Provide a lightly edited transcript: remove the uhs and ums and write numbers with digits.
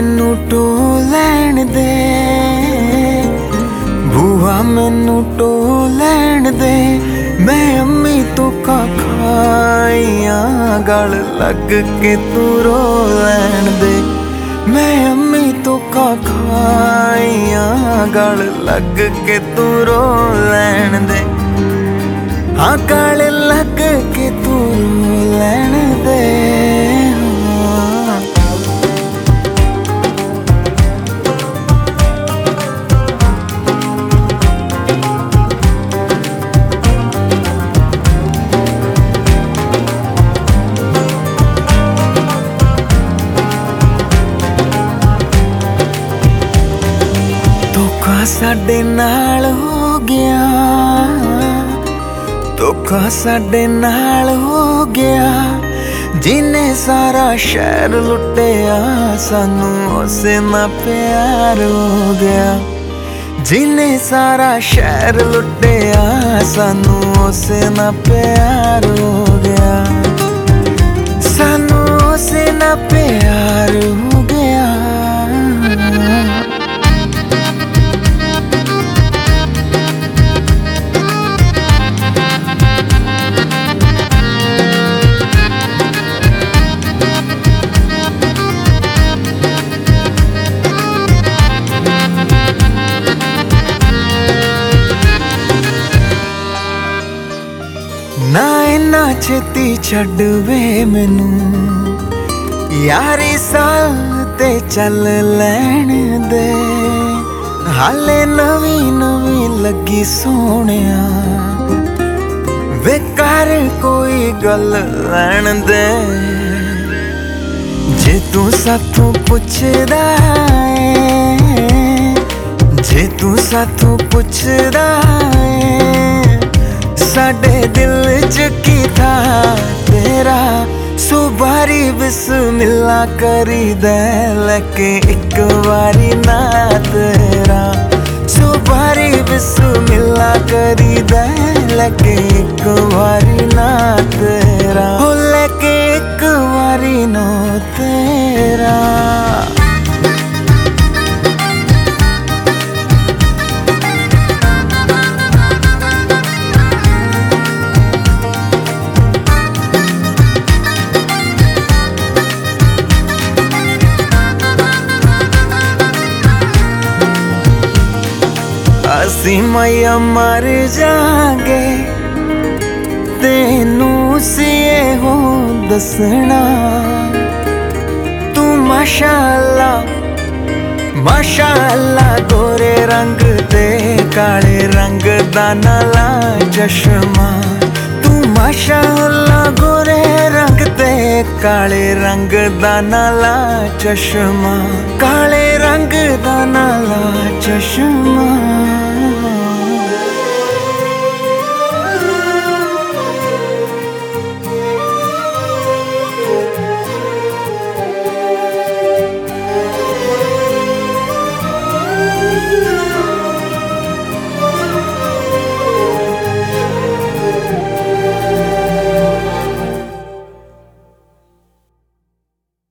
मैनू टो लैण दे, बुआ मैनू टो लैण दे। मैं अम्मी तो का खाइया गल लग के तू रो लैण दे। मैं अम्मी तो का खाइया गल लग के तू रो लैण दे। हाँ गल लग के तू रो लैण दे। धोखा साडे नाल हो गया, धोखा साडे नाल हो गया। जिन्ने सारा शहर लुटिया सानू उसे ना प्यार हो गया। जिन्ने सारा शहर लुटिया सानू उसे ना प्यार हो गया। सानू उसे ना प्यार हो गया। ना इन्ना छेती छड्ड वे मैनू, यारी साल ते चल लैण दे। हाले नवी नवी लगी सोहणिया, वे कर कोई गल लैण दे। जे तू साथों पुछदा है, जे तू साथों पुछदा है, साडे दिल च की था तेरा। सुबारी बिस्मिल्ला करी दे लके एक बारी ना तेरा। सुबारी बिस्मिल्ला करी दे लके एक बारी ना तेरा। हो लके एक बारी नो तेरा। असी मैया मर जागे तेनू सिए हो दसना। तू माशाअल्लाह माशाअल्लाह गोरे रंग ते काले रंग दा नाला चश्मा। तू माशाअल्लाह गोरे रंग ते काले रंग दा नाला चश्मा। काले रंग दा नाला चश्मा।